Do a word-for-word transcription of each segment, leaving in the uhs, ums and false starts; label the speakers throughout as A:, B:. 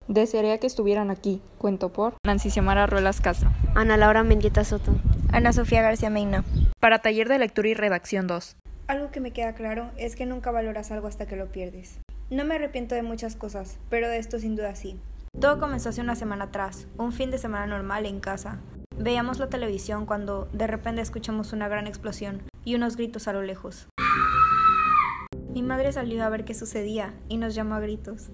A: Desearía que estuvieran aquí. Cuento por Nancy Xiomara Ruelas Castro.
B: Ana Laura Mendieta Soto.
C: Ana Sofía García Meina.
A: Para Taller de Lectura y Redacción dos.
D: Algo que me queda claro es que nunca valoras algo hasta que lo pierdes. No me arrepiento de muchas cosas, pero de esto sin duda sí.
C: Todo comenzó hace una semana atrás, un fin de semana normal en casa. Veíamos la televisión cuando de repente escuchamos una gran explosión y unos gritos a lo lejos. Mi madre salió a ver qué sucedía y nos llamó a gritos.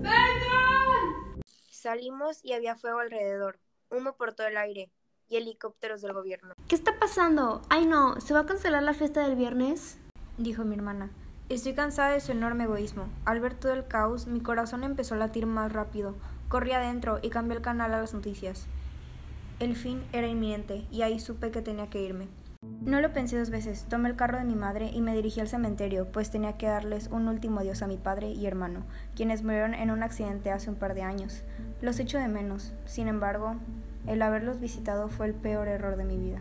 E: ¡Perdón! Salimos y había fuego alrededor, humo por todo el aire y helicópteros del gobierno.
B: ¿Qué está pasando? Ay no, ¿se va a cancelar la fiesta del viernes?
C: Dijo mi hermana. Estoy cansada de su enorme egoísmo. Al ver todo el caos, mi corazón empezó a latir más rápido. Corrí adentro y cambié el canal a las noticias. El fin era inminente y ahí supe que tenía que irme. No lo pensé dos veces, tomé el carro de mi madre y me dirigí al cementerio, pues tenía que darles un último adiós a mi padre y hermano, quienes murieron en un accidente hace un par de años. Los echo de menos, sin embargo, el haberlos visitado fue el peor error de mi vida.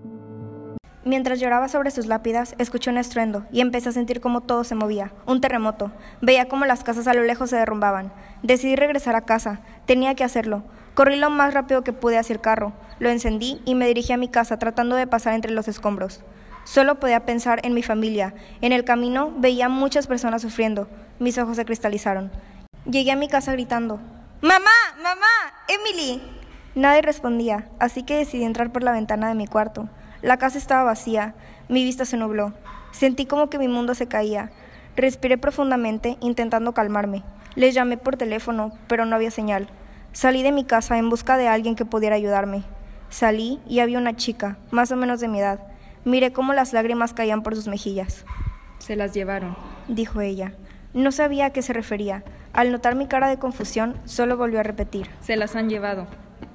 C: Mientras lloraba sobre sus lápidas, escuché un estruendo y empecé a sentir cómo todo se movía, un terremoto. Veía cómo las casas a lo lejos se derrumbaban. Decidí regresar a casa, tenía que hacerlo. Corrí lo más rápido que pude hacia el carro, lo encendí y me dirigí a mi casa tratando de pasar entre los escombros. Solo podía pensar en mi familia. En el camino veía muchas personas sufriendo. Mis ojos se cristalizaron. Llegué a mi casa gritando: ¡Mamá! ¡Mamá! ¡Emily! Nadie respondía, así que decidí entrar por la ventana de mi cuarto. La casa estaba vacía, mi vista se nubló. Sentí como que mi mundo se caía. Respiré profundamente, intentando calmarme. Les llamé por teléfono, pero no había señal. Salí de mi casa en busca de alguien que pudiera ayudarme. Salí y había una chica, más o menos de mi edad. Miré cómo las lágrimas caían por sus mejillas.
A: Se las llevaron,
D: dijo ella. No sabía a qué se refería. Al notar mi cara de confusión, solo volvió a repetir.
A: Se las han llevado.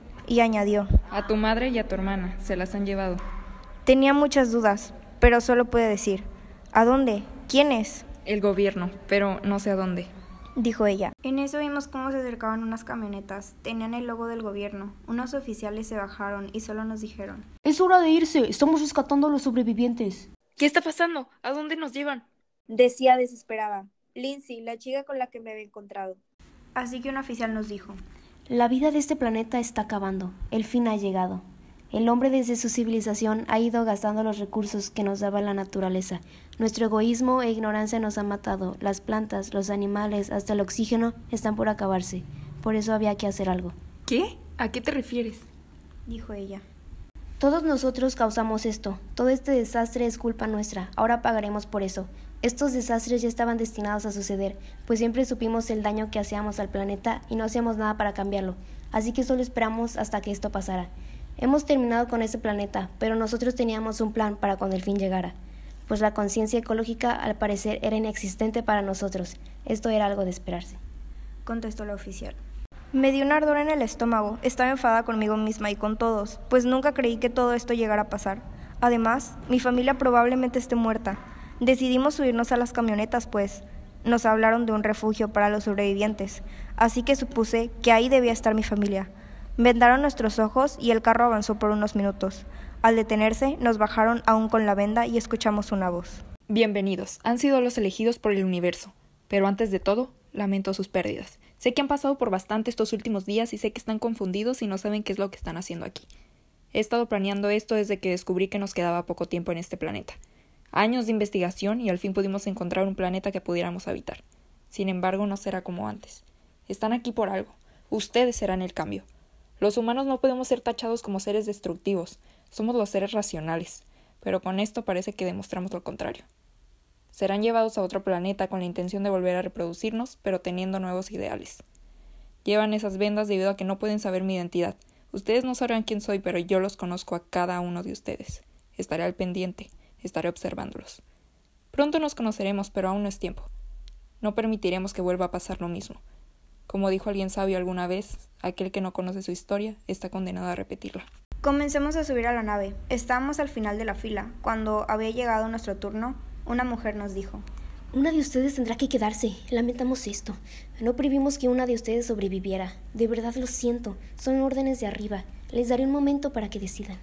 D: Y añadió:
A: A tu madre y a tu hermana, se las han llevado.
D: Tenía muchas dudas, pero solo pude decir: ¿a dónde? ¿Quién es?
A: El gobierno, pero no sé a dónde,
D: dijo ella.
C: En eso vimos cómo se acercaban unas camionetas. Tenían el logo del gobierno. Unos oficiales se bajaron y solo nos dijeron:
B: Es hora de irse, estamos rescatando a los sobrevivientes.
A: ¿Qué está pasando? ¿A dónde nos llevan?
E: Decía desesperada Lindsay, la chica con la que me había encontrado.
C: Así que un oficial nos dijo:
B: La vida de este planeta está acabando, el fin ha llegado. El hombre desde su civilización ha ido gastando los recursos que nos daba la naturaleza. Nuestro egoísmo e ignorancia nos ha matado. Las plantas, los animales, hasta el oxígeno están por acabarse. Por eso había que hacer algo.
A: ¿Qué? ¿A qué te refieres?
C: Dijo ella.
B: Todos nosotros causamos esto. Todo este desastre es culpa nuestra. Ahora pagaremos por eso. Estos desastres ya estaban destinados a suceder, pues siempre supimos el daño que hacíamos al planeta y no hacíamos nada para cambiarlo. Así que solo esperamos hasta que esto pasara. Hemos terminado con este planeta, pero nosotros teníamos un plan para cuando el fin llegara, pues la conciencia ecológica al parecer era inexistente para nosotros. Esto era algo de esperarse,
C: contestó la oficial.
D: Me dio un ardor en el estómago, estaba enfadada conmigo misma y con todos, pues nunca creí que todo esto llegara a pasar. Además, mi familia probablemente esté muerta. Decidimos subirnos a las camionetas, pues nos hablaron de un refugio para los sobrevivientes, así que supuse que ahí debía estar mi familia. Vendaron nuestros ojos y el carro avanzó por unos minutos. Al detenerse, nos bajaron aún con la venda y escuchamos una voz.
A: Bienvenidos, han sido los elegidos por el universo. Pero antes de todo, lamento sus pérdidas. Sé que han pasado por bastante estos últimos días y sé que están confundidos y no saben qué es lo que están haciendo aquí. He estado planeando esto desde que descubrí que nos quedaba poco tiempo en este planeta. Años de investigación y al fin pudimos encontrar un planeta que pudiéramos habitar. Sin embargo, no será como antes. Están aquí por algo. Ustedes serán el cambio. Los humanos no podemos ser tachados como seres destructivos, somos los seres racionales, pero con esto parece que demostramos lo contrario. Serán llevados a otro planeta con la intención de volver a reproducirnos, pero teniendo nuevos ideales. Llevan esas vendas debido a que no pueden saber mi identidad. Ustedes no sabrán quién soy, pero yo los conozco a cada uno de ustedes. Estaré al pendiente, estaré observándolos. Pronto nos conoceremos, pero aún no es tiempo. No permitiremos que vuelva a pasar lo mismo. Como dijo alguien sabio alguna vez, aquel que no conoce su historia está condenado a repetirla.
C: Comencemos a subir a la nave. Estábamos al final de la fila. Cuando había llegado nuestro turno, una mujer nos dijo:
B: Una de ustedes tendrá que quedarse. Lamentamos esto. No prohibimos que una de ustedes sobreviviera. De verdad lo siento. Son órdenes de arriba. Les daré un momento para que decidan.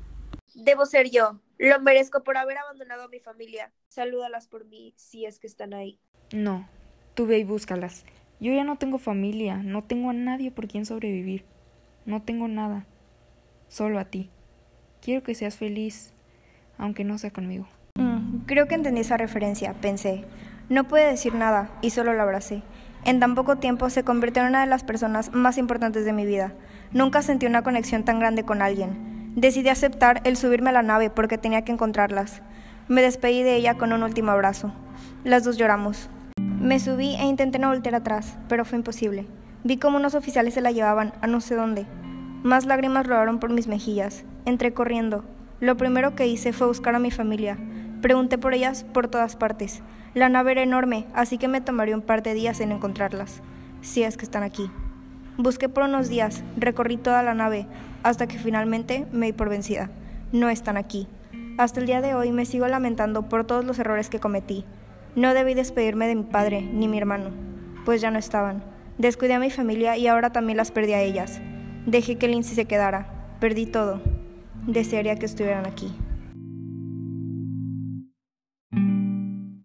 E: Debo ser yo. Lo merezco por haber abandonado a mi familia. Salúdalas por mí, si es que están ahí.
A: No, tú ve y búscalas. Yo ya no tengo familia, no tengo a nadie por quien sobrevivir. No tengo nada, solo a ti. Quiero que seas feliz, aunque no sea conmigo.
D: Mm, creo que entendí esa referencia, pensé. No pude decir nada y solo la abracé. En tan poco tiempo se convirtió en una de las personas más importantes de mi vida. Nunca sentí una conexión tan grande con alguien. Decidí aceptar el subirme a la nave porque tenía que encontrarlas. Me despedí de ella con un último abrazo. Las dos lloramos. Me subí e intenté no voltear atrás, pero fue imposible. Vi cómo unos oficiales se la llevaban a no sé dónde. Más lágrimas rodaron por mis mejillas. Entré corriendo. Lo primero que hice fue buscar a mi familia. Pregunté por ellas por todas partes. La nave era enorme, así que me tomaría un par de días en encontrarlas, si es que están aquí. Busqué por unos días, recorrí toda la nave, hasta que finalmente me di por vencida. No están aquí. Hasta el día de hoy me sigo lamentando por todos los errores que cometí. No debí despedirme de mi padre ni mi hermano, pues ya no estaban. Descuidé a mi familia y ahora también las perdí a ellas. Dejé que Lindsay se quedara. Perdí todo. Desearía que estuvieran aquí.